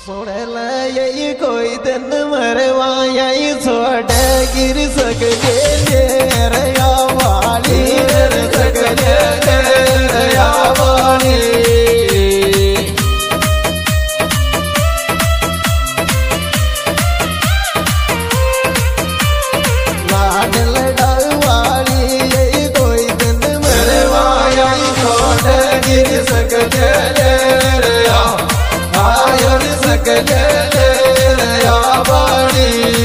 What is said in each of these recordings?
सोड़ल यही कोई दिन मरवा यही छोड़ गिर सकले रया वाली सकले रया वाली लाडल वाली यही कोई दिन मरवा यही छोड़ गिर सकले रया सकले रया वाली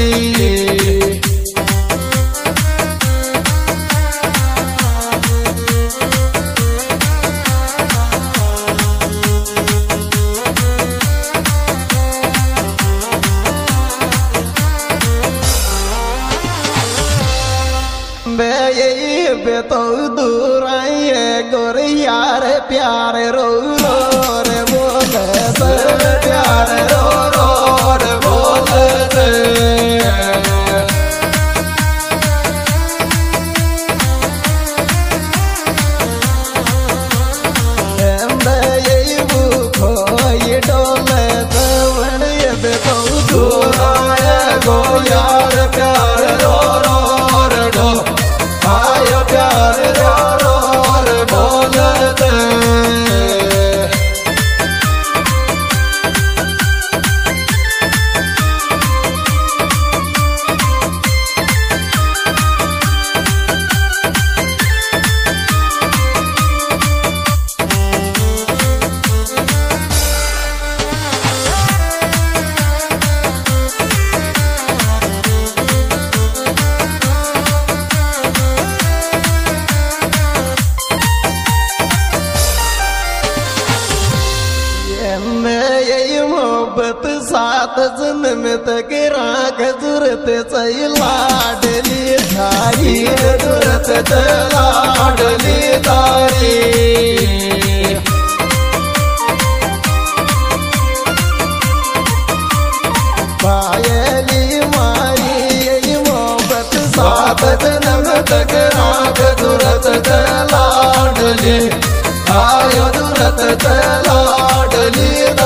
यही बेतो दूर गोर यार प्यार रो रो रे बोल प्यार रो रो रे बोल यही भूखो ये डोले दवन ये बेतो दूर गो यार प्यार रो रो रे डो आयो प्यार रो रो रे बोल यही मोहब्बत सात जन्म तक राख जरूरत लाडली थारी जरूरत लाडली तारी पायली मारी यही मोहब्बत सात जन्म तक राख जरूरत लाडली आयो जरूरत लाडली